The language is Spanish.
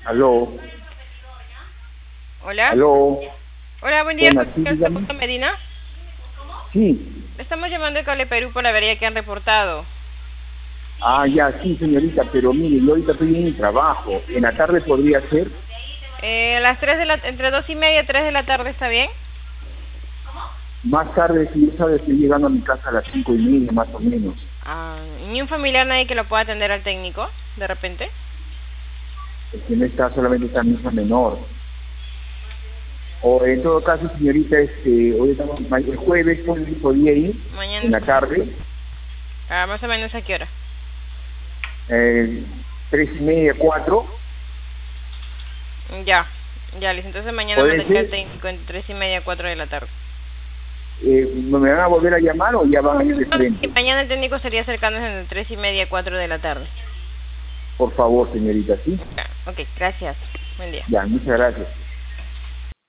Aló, Hola. aló. Hola, buen día, Buenas, sí, ¿con dígame. Medina? Sí. Le estamos llamando de Cable Perú por la avería que han reportado. Ah, ya, sí, señorita, pero mire, yo ahorita estoy en mi trabajo. En la tarde podría ser. A las 3 de la, entre 2:30 y 3 de la tarde, ¿está bien? Más tarde, si yo sabe, estoy llegando a mi casa a las 5:30, más o menos. Ah, ¿ni un familiar, nadie que lo pueda atender al técnico, de repente? Es que no está, solamente está mi hija menor. O en todo caso, señorita, hoy estamos, el jueves, podría ir, en Mañana, la tarde, más o menos ¿a qué hora? 3:30, 4. Ya, ya, listo. Entonces mañana ¿Puede mandaría al ser? técnico entre 3:30 y 4 de la tarde. ¿Me van a volver a llamar o ya van a ir de Y frente? mañana el técnico sería acercándose entre 3:30 y 4 de la tarde. Por favor, señorita, ¿sí? Ya, ok, gracias. Buen día. Ya, muchas gracias.